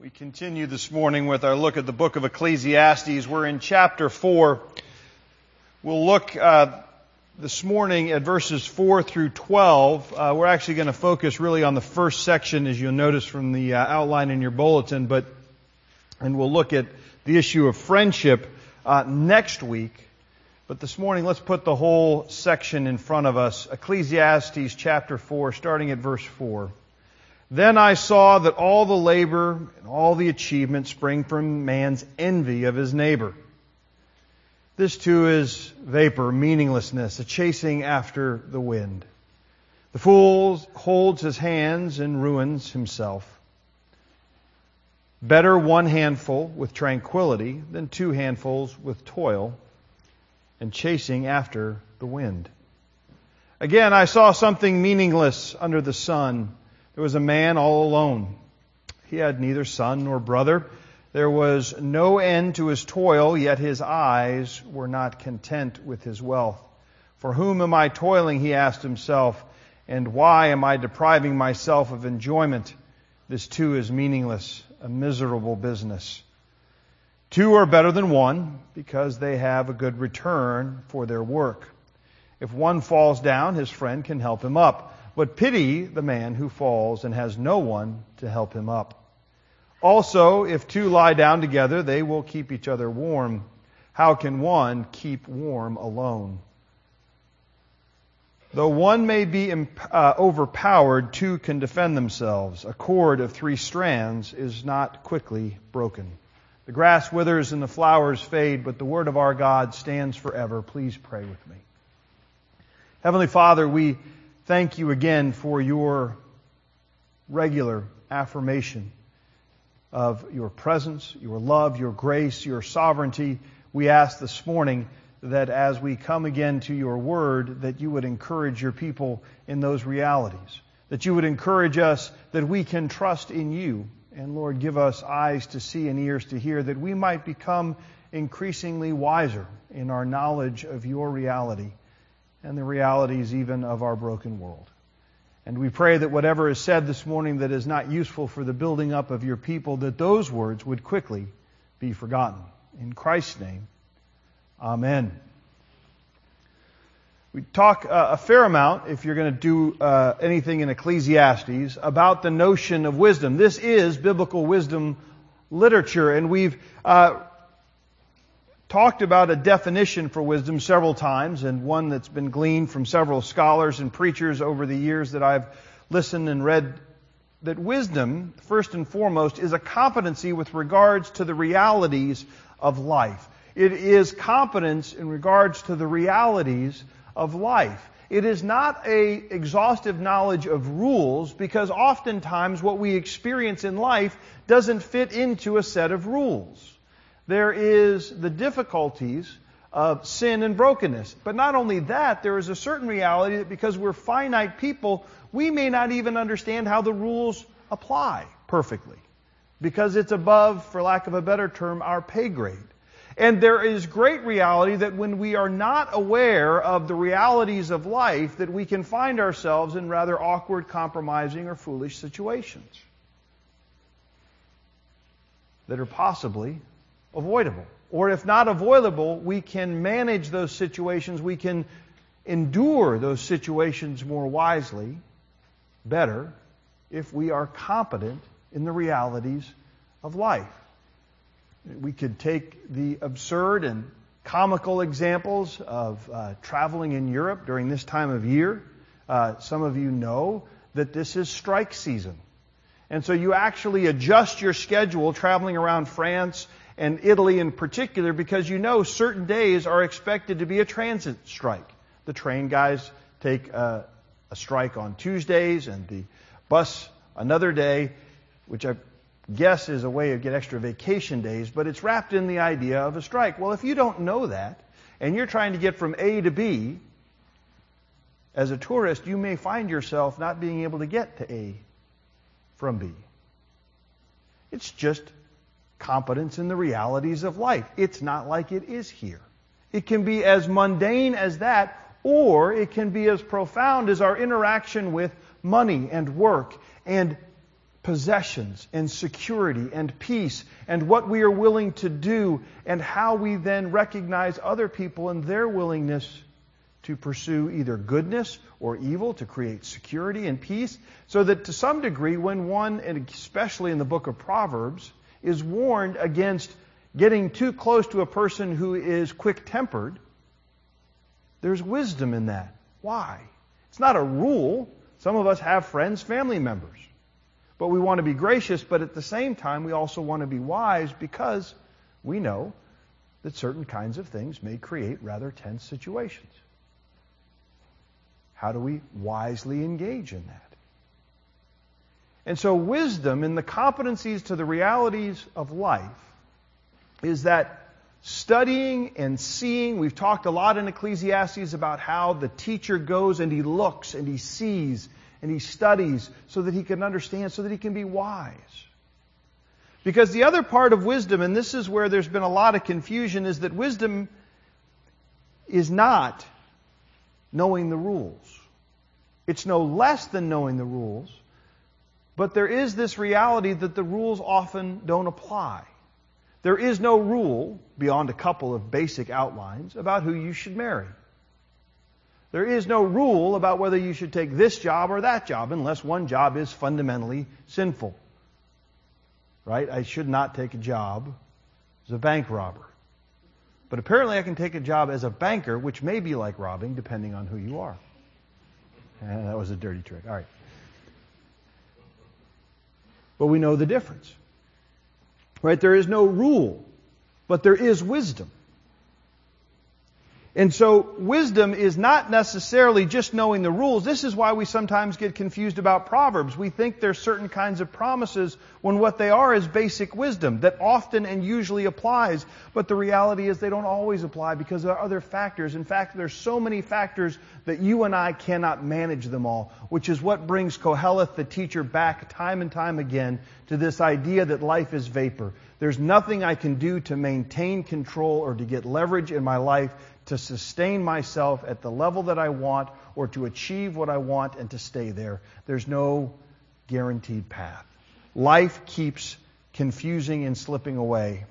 We continue this morning with our look at the book of Ecclesiastes. We're in chapter 4. We'll look this morning at verses 4 through 12. We're actually going to focus really on the first section, as you'll notice from the outline in your bulletin, and we'll look at the issue of friendship next week. But this morning, let's put the whole section in front of us. Ecclesiastes chapter 4, starting at verse 4. Then I saw that all the labor and all the achievement spring from man's envy of his neighbor. This too is vapor, meaninglessness, a chasing after the wind. The fool holds his hands and ruins himself. Better one handful with tranquility than two handfuls with toil and chasing after the wind. Again, I saw something meaningless under the sun. There was a man all alone. He had neither son nor brother. There was no end to his toil, yet his eyes were not content with his wealth. For whom am I toiling, he asked himself, and why am I depriving myself of enjoyment? This too is meaningless, a miserable business. Two are better than one, because they have a good return for their work. If one falls down, his friend can help him up. But pity the man who falls and has no one to help him up. Also, if two lie down together, they will keep each other warm. How can one keep warm alone? Though one may be overpowered, two can defend themselves. A cord of 3 strands is not quickly broken. The grass withers and the flowers fade, but the word of our God stands forever. Please pray with me. Heavenly Father, we thank you again for your regular affirmation of your presence, your love, your grace, your sovereignty. We ask this morning that as we come again to your word, that you would encourage your people in those realities, that you would encourage us that we can trust in you. And Lord, give us eyes to see and ears to hear, that we might become increasingly wiser in our knowledge of your reality and the realities even of our broken world. And we pray that whatever is said this morning that is not useful for the building up of your people, that those words would quickly be forgotten. In Christ's name, amen. We talk a fair amount, if you're going to do anything in Ecclesiastes, about the notion of wisdom. This is biblical wisdom literature, and we've talked about a definition for wisdom several times, and one that's been gleaned from several scholars and preachers over the years that I've listened and read, that wisdom, first and foremost, is a competency with regards to the realities of life. It is competence in regards to the realities of life. It is not an exhaustive knowledge of rules, because oftentimes what we experience in life doesn't fit into a set of rules. There is the difficulties of sin and brokenness. But not only that, there is a certain reality that because we're finite people, we may not even understand how the rules apply perfectly, because it's above, for lack of a better term, our pay grade. And there is great reality that when we are not aware of the realities of life, that we can find ourselves in rather awkward, compromising, or foolish situations that are possibly avoidable. Or if not avoidable, we can manage those situations, we can endure those situations more wisely, better, if we are competent in the realities of life. We could take the absurd and comical examples of traveling in Europe during this time of year. Some of you know that this is strike season. And so you actually adjust your schedule traveling around France and Italy in particular, because you know certain days are expected to be a transit strike. The train guys take a strike on Tuesdays, and the bus another day, which I guess is a way to get extra vacation days, but it's wrapped in the idea of a strike. Well, if you don't know that, and you're trying to get from A to B, as a tourist, you may find yourself not being able to get to A from B. It's just competence in the realities of life. It's not like it is here. It can be as mundane as that, or it can be as profound as our interaction with money and work and possessions and security and peace and what we are willing to do and how we then recognize other people and their willingness to pursue either goodness or evil to create security and peace, so that to some degree when one, and especially in the book of Proverbs, is warned against getting too close to a person who is quick-tempered, there's wisdom in that. Why? It's not a rule. Some of us have friends, family members. But we want to be gracious, but at the same time, we also want to be wise because we know that certain kinds of things may create rather tense situations. How do we wisely engage in that? And so wisdom in the competencies to the realities of life is that studying and seeing. We've talked a lot in Ecclesiastes about how the teacher goes and he looks and he sees and he studies so that he can understand, so that he can be wise. Because the other part of wisdom, and this is where there's been a lot of confusion, is that wisdom is not knowing the rules. It's no less than knowing the rules, but there is this reality that the rules often don't apply. There is no rule, beyond a couple of basic outlines, about who you should marry. There is no rule about whether you should take this job or that job, unless one job is fundamentally sinful. Right? I should not take a job as a bank robber. But apparently I can take a job as a banker, which may be like robbing, depending on who you are. And that was a dirty trick. All right. But we know the difference. Right? There is no rule, but there is wisdom. And so wisdom is not necessarily just knowing the rules. This is why we sometimes get confused about Proverbs. We think there's certain kinds of promises when what they are is basic wisdom that often and usually applies. But the reality is they don't always apply because there are other factors. In fact, there's so many factors that you and I cannot manage them all, which is what brings Koheleth, the teacher, back time and time again to this idea that life is vapor. There's nothing I can do to maintain control or to get leverage in my life to sustain myself at the level that I want or to achieve what I want and to stay there. There's no guaranteed path. Life keeps confusing and slipping away.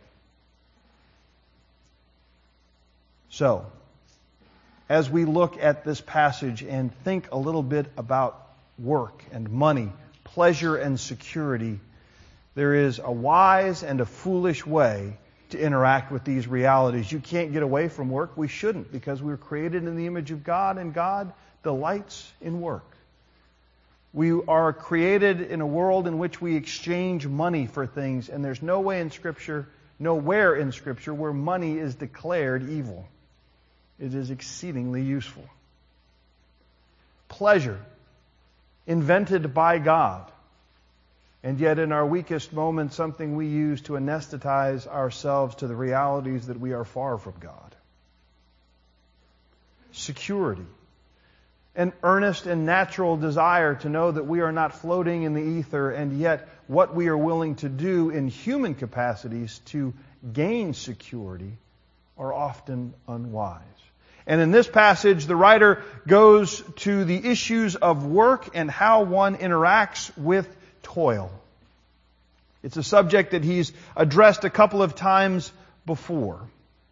So, as we look at this passage and think a little bit about work and money, pleasure and security, there is a wise and a foolish way to interact with these realities. You can't get away from work. We shouldn't, because we were created in the image of God, and God delights in work. We are created in a world in which we exchange money for things, and there's no way in Scripture, nowhere in Scripture, where money is declared evil. It is exceedingly useful. Pleasure, invented by God, and yet in our weakest moments, something we use to anesthetize ourselves to the realities that we are far from God. Security, an earnest and natural desire to know that we are not floating in the ether, and yet what we are willing to do in human capacities to gain security are often unwise. And in this passage, the writer goes to the issues of work and how one interacts with toil. It's a subject that he's addressed a couple of times before.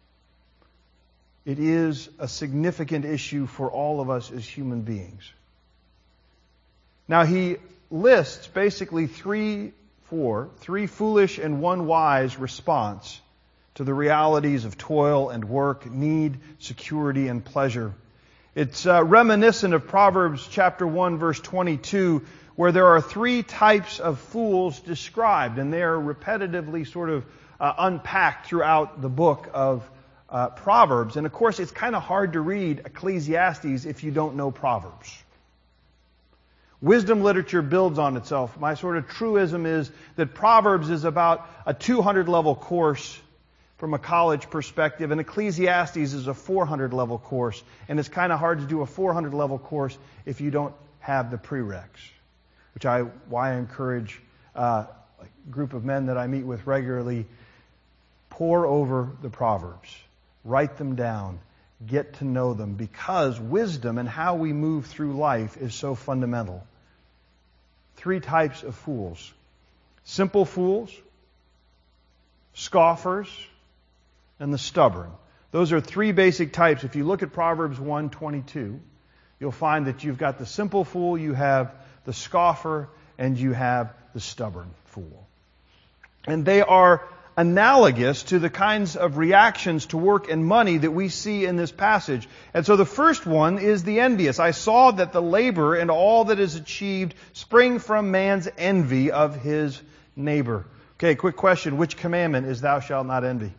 It is a significant issue for all of us as human beings. Now he lists basically three foolish and one wise response to the realities of toil and work, need, security, and pleasure. It's reminiscent of Proverbs chapter 1, verse 22, where there are three types of fools described, and they are repetitively sort of unpacked throughout the book of Proverbs. And of course, it's kind of hard to read Ecclesiastes if you don't know Proverbs. Wisdom literature builds on itself. My sort of truism is that Proverbs is about a 200-level course from a college perspective, and Ecclesiastes is a 400-level course. And it's kind of hard to do a 400-level course if you don't have the prereqs, why I encourage a group of men that I meet with regularly, pore over the Proverbs, write them down, get to know them, because wisdom and how we move through life is so fundamental. Three types of fools. simple fools, scoffers, and the stubborn. Those are three basic types. If you look at Proverbs 1:22, you'll find that you've got the simple fool, you have the scoffer, and you have the stubborn fool. And they are analogous to the kinds of reactions to work and money that we see in this passage. And so the first one is the envious. I saw that the labor and all that is achieved spring from man's envy of his neighbor. Okay, quick question. Which commandment is thou shalt not envy?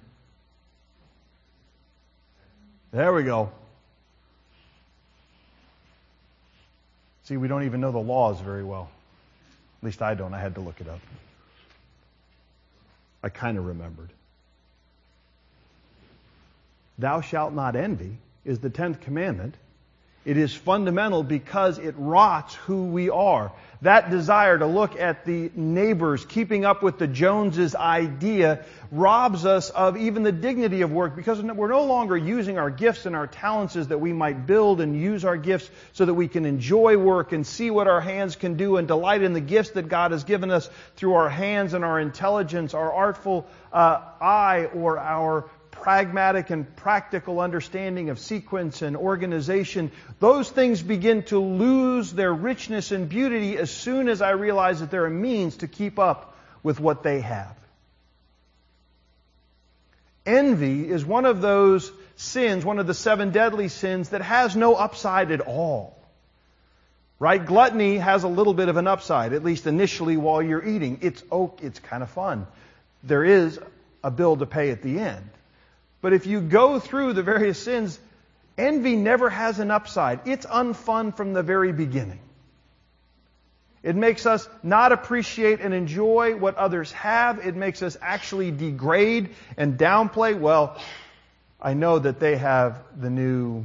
There we go. See, we don't even know the laws very well. At least I don't. I had to look it up. I kind of remembered. Thou shalt not envy is the 10th commandment. It is fundamental because it rots who we are. That desire to look at the neighbors, keeping up with the Joneses idea, robs us of even the dignity of work because we're no longer using our gifts and our talents that we might build and use our gifts so that we can enjoy work and see what our hands can do and delight in the gifts that God has given us through our hands and our intelligence, our artful eye, or our pragmatic and practical understanding of sequence and organization. Those things begin to lose their richness and beauty as soon as I realize that they're a means to keep up with what they have. Envy is one of those sins, one of the 7 deadly sins that has no upside at all. Right? Gluttony has a little bit of an upside, at least initially while you're eating. It's kind of fun. There is a bill to pay at the end. But if you go through the various sins, envy never has an upside. It's unfun from the very beginning. It makes us not appreciate and enjoy what others have. It makes us actually degrade and downplay. Well, I know that they have the new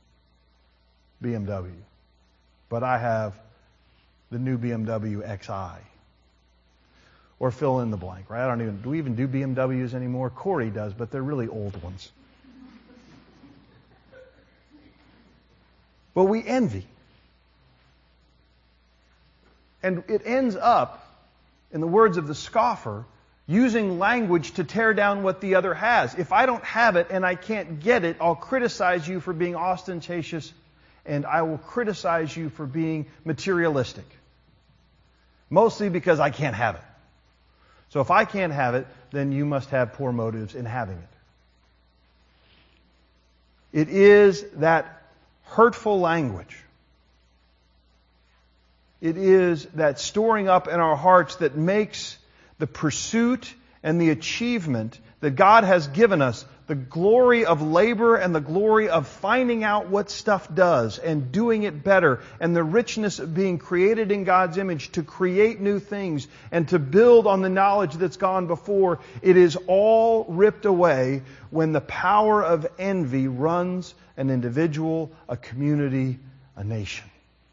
BMW, but I have the new BMW XI. Or fill in the blank, right? Do we even do BMWs anymore? Corey does, but they're really old ones. But we envy. And it ends up, in the words of the scoffer, using language to tear down what the other has. If I don't have it and I can't get it, I'll criticize you for being ostentatious, and I will criticize you for being materialistic. Mostly because I can't have it. So if I can't have it, then you must have poor motives in having it. It is that hurtful language. It is that storing up in our hearts that makes the pursuit and the achievement that God has given us, the glory of labor and the glory of finding out what stuff does and doing it better, and the richness of being created in God's image to create new things and to build on the knowledge that's gone before. It is all ripped away when the power of envy runs an individual, a community, a nation.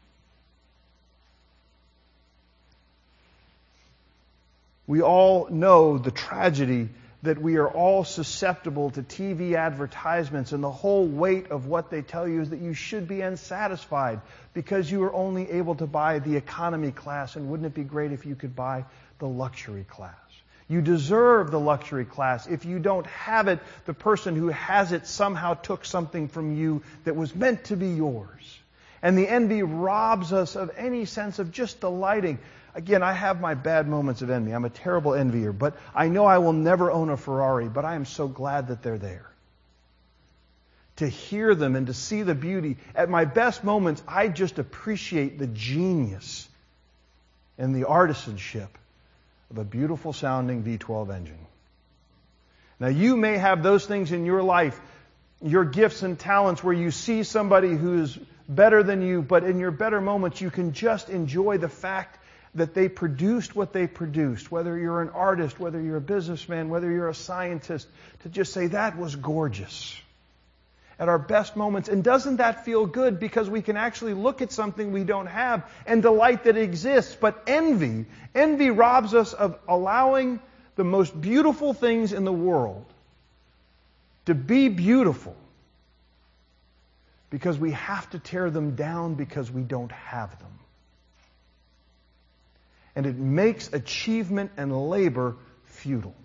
We all know the tragedy that we are all susceptible to TV advertisements, and the whole weight of what they tell you is that you should be unsatisfied because you are only able to buy the economy class, and wouldn't it be great if you could buy the luxury class? You deserve the luxury class. If you don't have it, the person who has it somehow took something from you that was meant to be yours. And the envy robs us of any sense of just delighting. Again, I have my bad moments of envy. I'm a terrible envier, but I know I will never own a Ferrari, but I am so glad that they're there. To hear them and to see the beauty. At my best moments, I just appreciate the genius and the artisanship of a beautiful sounding V12 engine. Now, you may have those things in your life, your gifts and talents, where you see somebody who's better than you, but in your better moments, you can just enjoy the fact that they produced what they produced, whether you're an artist, whether you're a businessman, whether you're a scientist, to just say, that was gorgeous. At our best moments. And doesn't that feel good? Because we can actually look at something we don't have and delight that it exists. But envy robs us of allowing the most beautiful things in the world to be beautiful, because we have to tear them down because we don't have them. and it makes achievement and labor futile.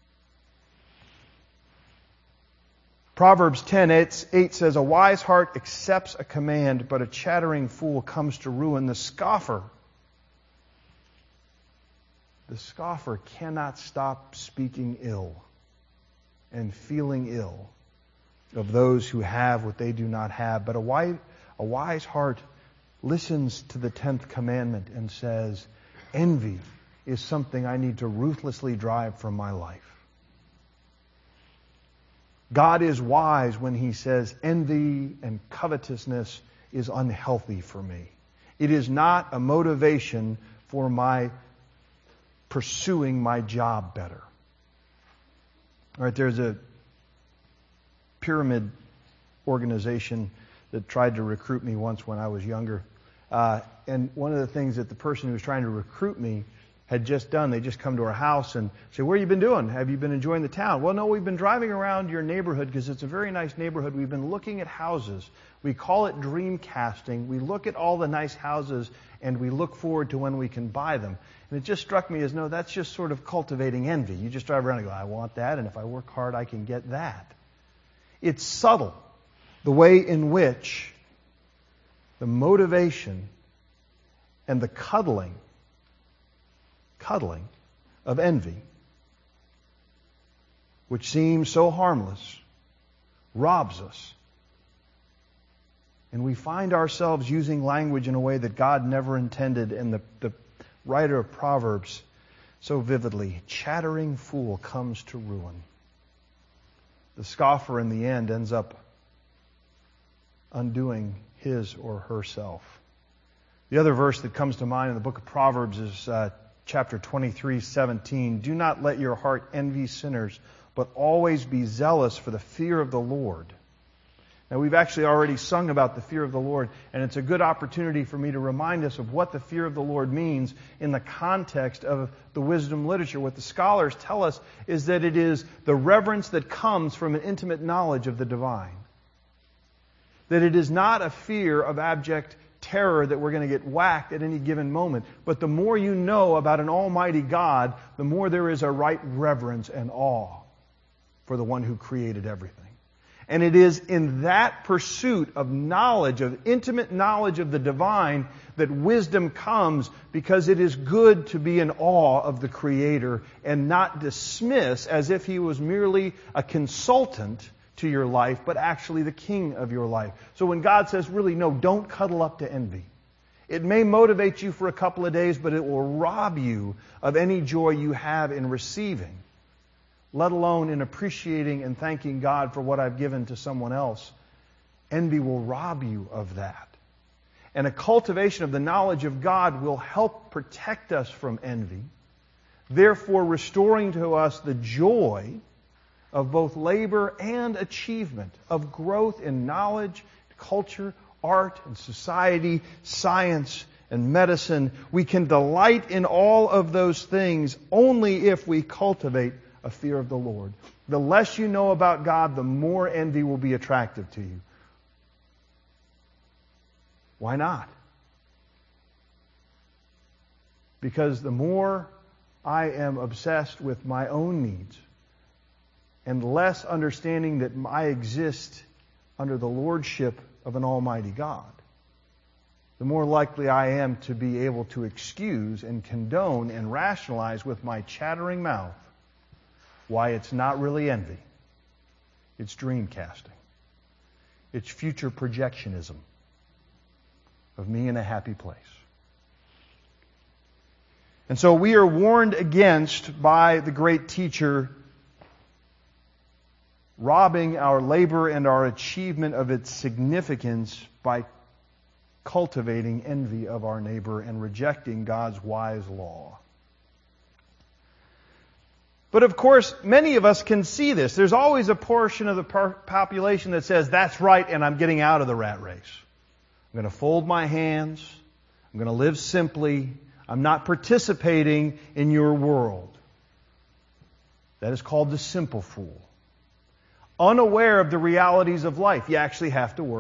Proverbs 10:8 says, "A wise heart accepts a command, but a chattering fool comes to ruin." The scoffer cannot stop speaking ill and feeling ill of those who have what they do not have. But a wise heart listens to the 10th commandment and says, envy is something I need to ruthlessly drive from my life. God is wise when He says envy and covetousness is unhealthy for me. It is not a motivation for my pursuing my job better. All right, there's a pyramid organization that tried to recruit me once when I was younger. And one of the things that the person who was trying to recruit me had just done, they just come to our house and say, "What have you been doing? Have you been enjoying the town?" "Well, no, we've been driving around your neighborhood because it's a very nice neighborhood. We've been looking at houses. We call it dream casting. We look at all the nice houses and we look forward to when we can buy them." And it just struck me as, no, that's just sort of cultivating envy. You just drive around and go, "I want that, and if I work hard, I can get that." It's subtle, the way in which the motivation and the cuddling of envy, which seems so harmless, robs us. And we find ourselves using language in a way that God never intended, and the writer of Proverbs so vividly, chattering fool comes to ruin. The scoffer in the end ends up undoing his or herself. The other verse that comes to mind in the book of Proverbs is chapter 23:17. "Do not let your heart envy sinners, but always be zealous for the fear of the Lord." Now, we've actually already sung about the fear of the Lord, and it's a good opportunity for me to remind us of what the fear of the Lord means in the context of the wisdom literature. What the scholars tell us is that it is the reverence that comes from an intimate knowledge of the divine. That it is not a fear of abject terror that we're going to get whacked at any given moment. But the more you know about an almighty God, the more there is a right reverence and awe for the one who created everything. And it is in that pursuit of knowledge, of intimate knowledge of the divine, that wisdom comes, because it is good to be in awe of the Creator and not dismiss as if He was merely a consultant to your life, but actually the king of your life. So when God says, really, no, don't cuddle up to envy. It may motivate you for a couple of days, but it will rob you of any joy you have in receiving, let alone in appreciating and thanking God for what I've given to someone else. Envy will rob you of that. And a cultivation of the knowledge of God will help protect us from envy, therefore restoring to us the joy of both labor and achievement, of growth in knowledge, culture, art, and society, science, and medicine. We can delight in all of those things only if we cultivate a fear of the Lord. The less you know about God, the more envy will be attractive to you. Why not? Because the more I am obsessed with my own needs, and less understanding that I exist under the lordship of an almighty God, the more likely I am to be able to excuse and condone and rationalize with my chattering mouth why it's not really envy. It's dream casting. It's future projectionism of me in a happy place. And so we are warned against, by the great teacher, robbing our labor and our achievement of its significance by cultivating envy of our neighbor and rejecting God's wise law. But of course, many of us can see this. There's always a portion of the population that says, "That's right, and I'm getting out of the rat race. I'm going to fold my hands. I'm going to live simply. I'm not participating in your world." That is called the simple fool. Unaware of the realities of life. You actually have to work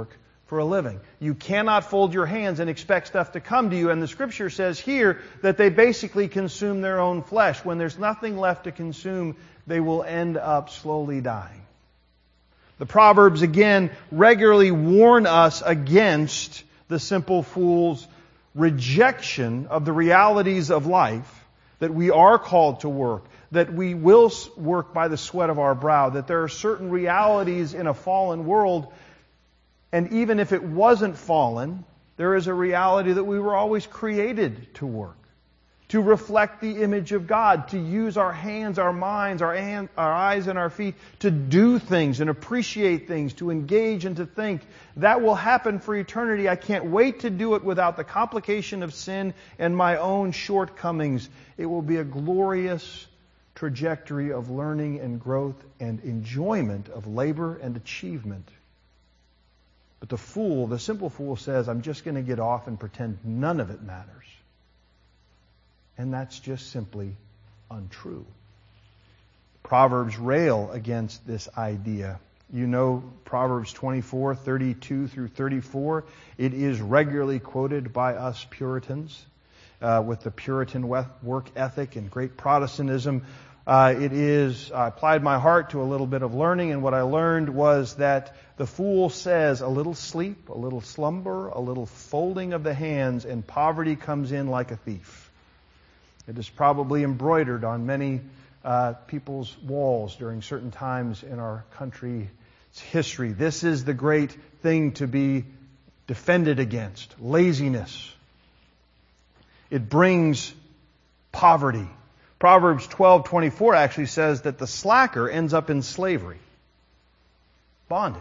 for a living. You cannot fold your hands and expect stuff to come to you. And the Scripture says here that they basically consume their own flesh. When there's nothing left to consume, they will end up slowly dying. The Proverbs, again, regularly warn us against the simple fool's rejection of the realities of life, that we are called to work, that we will work by the sweat of our brow, that there are certain realities in a fallen world. And even if it wasn't fallen, there is a reality that we were always created to work, to reflect the image of God, to use our hands, our minds, our eyes, and our feet to do things and appreciate things, to engage and to think. That will happen for eternity. I can't wait to do it without the complication of sin and my own shortcomings. It will be a glorious trajectory of learning and growth and enjoyment of labor and achievement. But the simple fool says, I'm just going to get off and pretend none of it matters. And that's just simply untrue. Proverbs rail against this idea. You know Proverbs 24:32 through 34. It is regularly quoted by us Puritans with the Puritan work ethic and great Protestantism. I applied my heart to a little bit of learning, and what I learned was that the fool says a little sleep, a little slumber, a little folding of the hands, and poverty comes in like a thief. It is probably embroidered on many people's walls during certain times in our country's history. This is the great thing to be defended against, laziness. It brings poverty. Proverbs 12:24 actually says that the slacker ends up in slavery, bondage.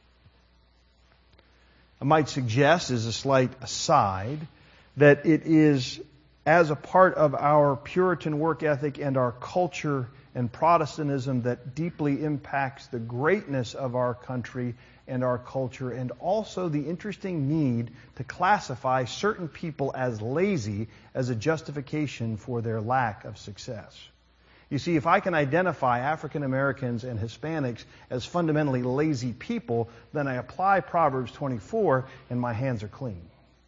I might suggest, as a slight aside, that it is as a part of our Puritan work ethic and our culture and Protestantism that deeply impacts the greatness of our country and our culture, and also the interesting need to classify certain people as lazy as a justification for their lack of success. You see, if I can identify African Americans and Hispanics as fundamentally lazy people, then I apply Proverbs 24 and my hands are clean.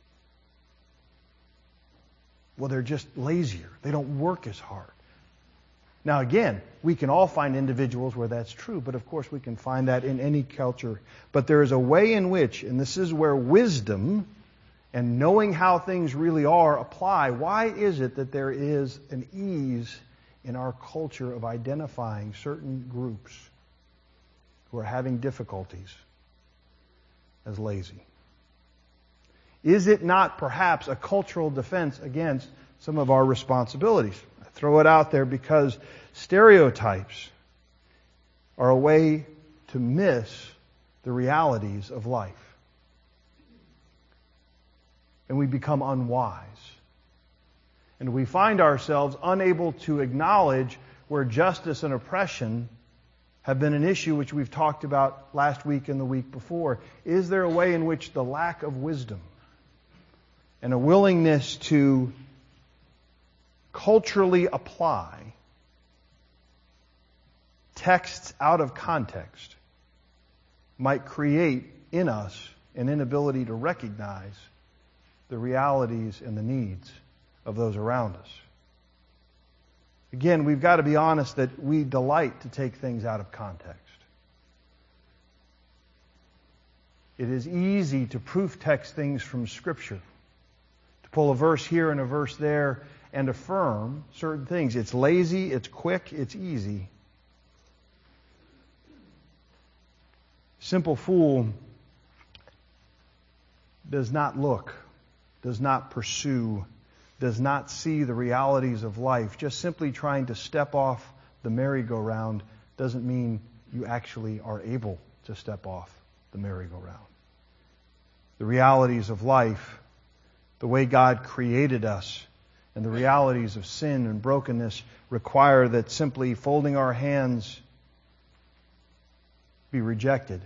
Well, they're just lazier. They don't work as hard. Now again, we can all find individuals where that's true, but of course we can find that in any culture. But there is a way in which, and this is where wisdom and knowing how things really are apply. Why is it that there is an ease in our culture of identifying certain groups who are having difficulties as lazy? Is it not perhaps a cultural defense against some of our responsibilities? I throw it out there because stereotypes are a way to miss the realities of life. And we become unwise. And we find ourselves unable to acknowledge where justice and oppression have been an issue which we've talked about last week and the week before. Is there a way in which the lack of wisdom and a willingness to culturally apply texts out of context might create in us an inability to recognize the realities and the needs of those around us? Again, we've got to be honest that we delight to take things out of context. It is easy to proof text things from Scripture, to pull a verse here and a verse there and affirm certain things. It's lazy, it's quick, it's easy. Simple fool does not look, does not pursue, does not see the realities of life. Just simply trying to step off the merry-go-round doesn't mean you actually are able to step off the merry-go-round. The realities of life, the way God created us, and the realities of sin and brokenness require that simply folding our hands be rejected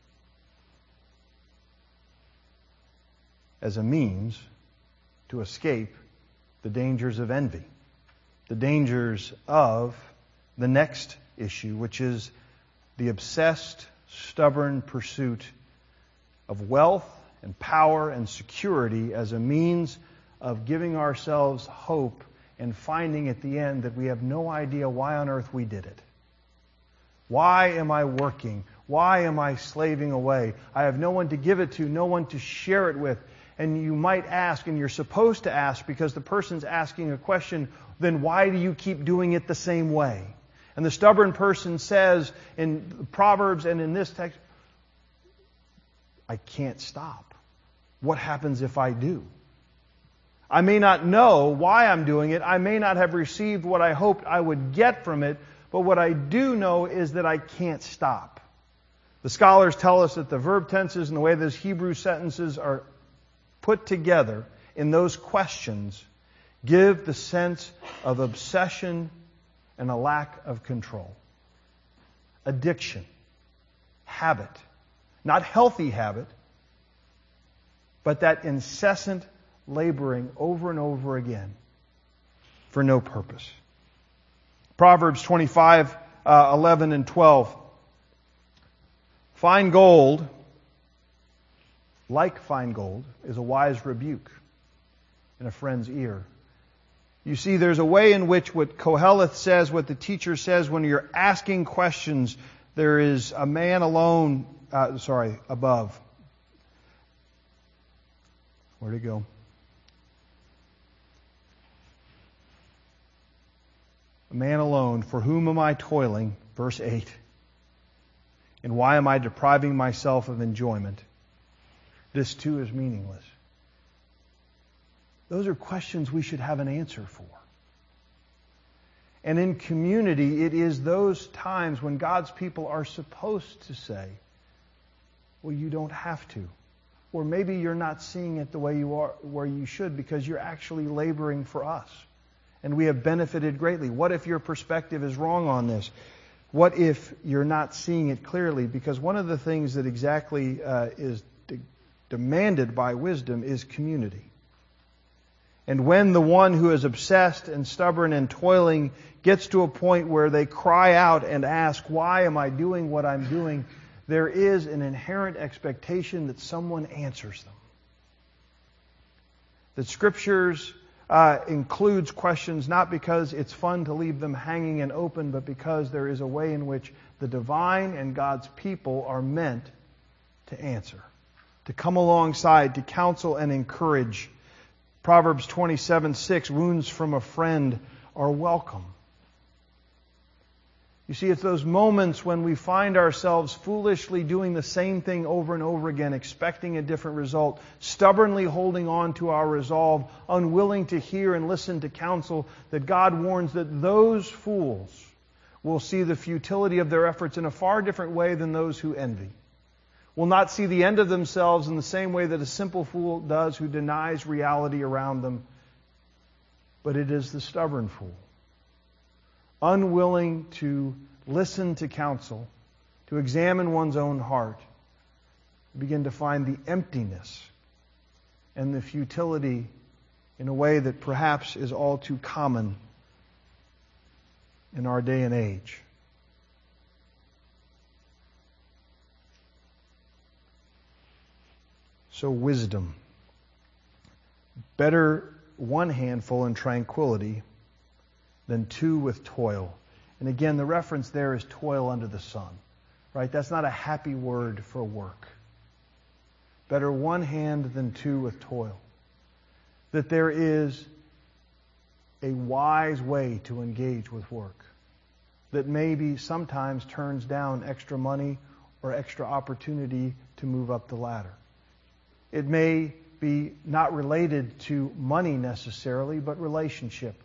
as a means to escape the dangers of envy, the dangers of the next issue, which is the obsessed, stubborn pursuit of wealth and power and security as a means of giving ourselves hope and finding at the end that we have no idea why on earth we did it. Why am I working? Why am I slaving away? I have no one to give it to, no one to share it with. And you might ask, and you're supposed to ask because the person's asking a question, then why do you keep doing it the same way? And the stubborn person says in Proverbs and in this text, I can't stop. What happens if I do? I may not know why I'm doing it. I may not have received what I hoped I would get from it. But what I do know is that I can't stop. The scholars tell us that the verb tenses and the way those Hebrew sentences are put together in those questions give the sense of obsession and a lack of control. Addiction. Habit. Not healthy habit, but that incessant laboring over and over again for no purpose. Proverbs 25, 11 and 12. Fine gold, like fine gold, is a wise rebuke in a friend's ear. You see, there's a way in which what Koheleth says, what the teacher says, when you're asking questions, there is a man alone, above. Where'd it go? A man alone, for whom am I toiling? Verse 8. And why am I depriving myself of enjoyment? This too is meaningless. Those are questions we should have an answer for. And in community, it is those times when God's people are supposed to say, well, you don't have to. Or maybe you're not seeing it the way you are, where you should, because you're actually laboring for us. And we have benefited greatly. What if your perspective is wrong on this? What if you're not seeing it clearly? Because one of the things that exactly is demanded by wisdom is community. And when the one who is obsessed and stubborn and toiling gets to a point where they cry out and ask, why am I doing what I'm doing? There is an inherent expectation that someone answers them. The Scriptures includes questions not because it's fun to leave them hanging and open, but because there is a way in which the divine and God's people are meant to answer, to come alongside, to counsel and encourage. Proverbs 27:6, wounds from a friend are welcome. You see, it's those moments when we find ourselves foolishly doing the same thing over and over again, expecting a different result, stubbornly holding on to our resolve, unwilling to hear and listen to counsel, that God warns that those fools will see the futility of their efforts in a far different way than those who envy. Will not see the end of themselves in the same way that a simple fool does who denies reality around them. But it is the stubborn fool, unwilling to listen to counsel, to examine one's own heart, begin to find the emptiness and the futility in a way that perhaps is all too common in our day and age. So wisdom. Better one handful in tranquility than two with toil. And again, the reference there is toil under the sun. Right? That's not a happy word for work. Better one hand than two with toil. That there is a wise way to engage with work. That maybe sometimes turns down extra money or extra opportunity to move up the ladder. It may be not related to money necessarily, but relationship.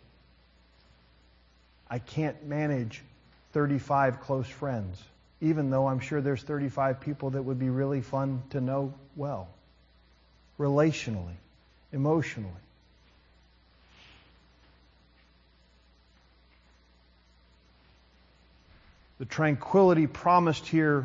I can't manage 35 close friends, even though I'm sure there's 35 people that would be really fun to know well. Relationally, emotionally. The tranquility promised here,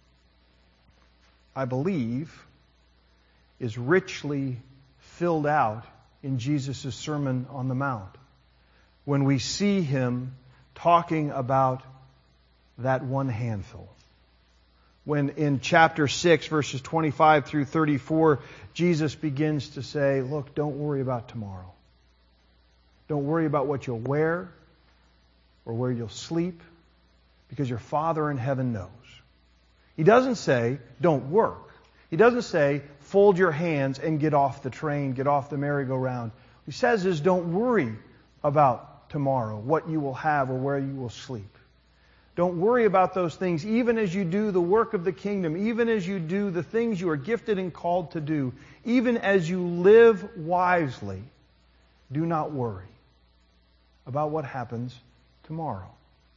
I believe, is richly filled out in Jesus' Sermon on the Mount. When we see Him talking about that one handful. when in chapter 6, verses 25 through 34, Jesus begins to say, look, don't worry about tomorrow. Don't worry about what you'll wear or where you'll sleep, because your Father in heaven knows. He doesn't say, don't work. He doesn't say, fold your hands and get off the train, get off the merry-go-round. What he says is, don't worry about tomorrow, what you will have or where you will sleep. Don't worry about those things, even as you do the work of the kingdom, even as you do the things you are gifted and called to do, even as you live wisely. Do not worry about what happens tomorrow.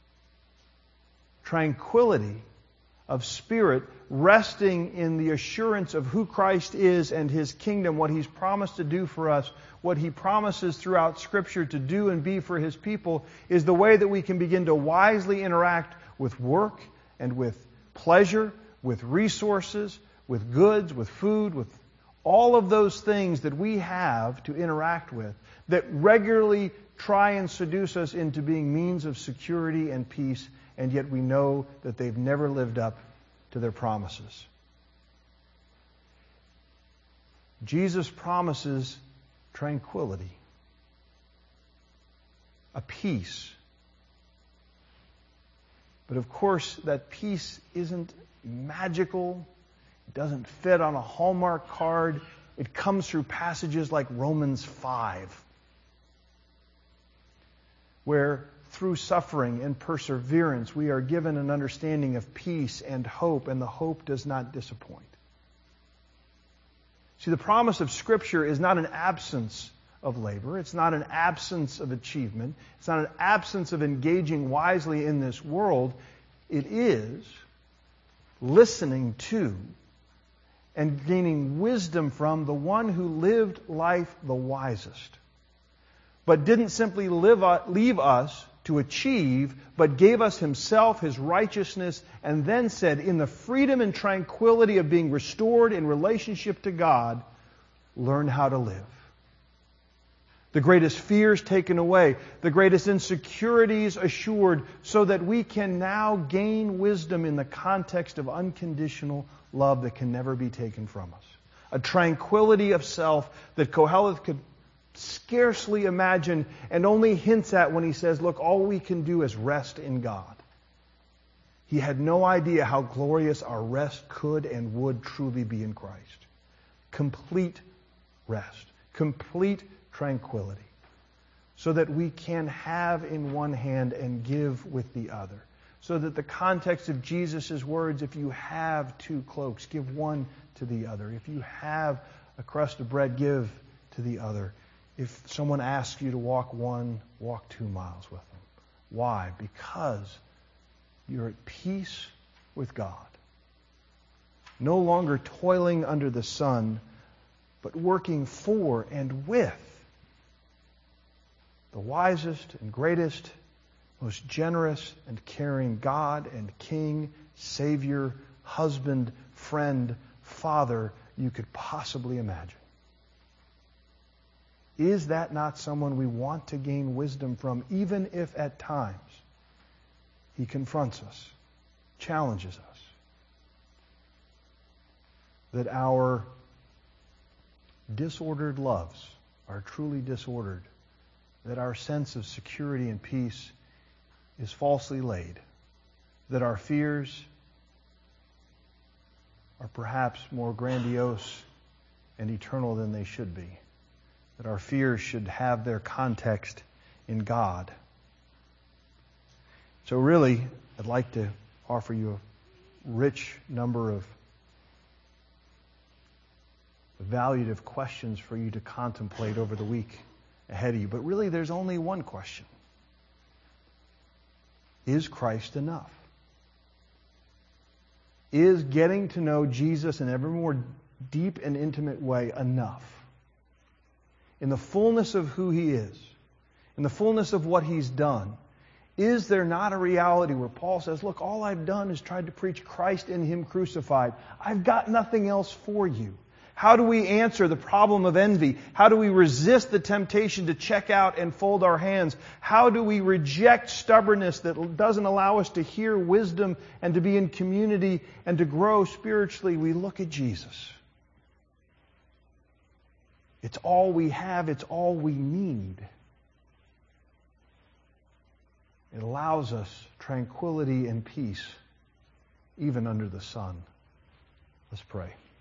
Tranquility of spirit, resting in the assurance of who Christ is and His kingdom, what He's promised to do for us, what He promises throughout Scripture to do and be for His people, is the way that we can begin to wisely interact with work and with pleasure, with resources, with goods, with food, with all of those things that we have to interact with that regularly try and seduce us into being means of security and peace, and yet we know that they've never lived up to their promises. Jesus promises tranquility, a peace. But of course, that peace isn't magical. It doesn't fit on a Hallmark card. It comes through passages like Romans 5, where through suffering and perseverance we are given an understanding of peace and hope, and the hope does not disappoint. See, the promise of Scripture is not an absence of labor. It's not an absence of achievement. It's not an absence of engaging wisely in this world. It is listening to and gaining wisdom from the one who lived life the wisest, but didn't simply leave us to achieve, but gave us Himself, His righteousness, and then said, in the freedom and tranquility of being restored in relationship to God, learn how to live. The greatest fears taken away, the greatest insecurities assured, so that we can now gain wisdom in the context of unconditional love that can never be taken from us. A tranquility of self that Koheleth could scarcely imagine and only hints at when he says, look, all we can do is rest in God. He had no idea how glorious our rest could and would truly be in Christ. Complete rest, complete tranquility, so that we can have in one hand and give with the other. So that the context of Jesus' words, if you have 2 cloaks, give one to the other. If you have a crust of bread, give to the other. If someone asks you to walk 1, walk 2 miles with them. Why? Because you're at peace with God. No longer toiling under the sun, but working for and with the wisest and greatest, most generous and caring God and King, Savior, husband, friend, Father you could possibly imagine. Is that not someone we want to gain wisdom from, even if at times He confronts us, challenges us? That our disordered loves are truly disordered, that our sense of security and peace is falsely laid, that our fears are perhaps more grandiose and eternal than they should be, that our fears should have their context in God. So really, I'd like to offer you a rich number of evaluative questions for you to contemplate over the week ahead of you. But really, there's only one question. Is Christ enough? Is getting to know Jesus in every more deep and intimate way enough? In the fullness of who He is, in the fullness of what He's done, is there not a reality where Paul says, look, all I've done is tried to preach Christ and Him crucified. I've got nothing else for you. How do we answer the problem of envy? How do we resist the temptation to check out and fold our hands? How do we reject stubbornness that doesn't allow us to hear wisdom and to be in community and to grow spiritually? We look at Jesus. It's all we have. It's all we need. It allows us tranquility and peace, even under the sun. Let's pray.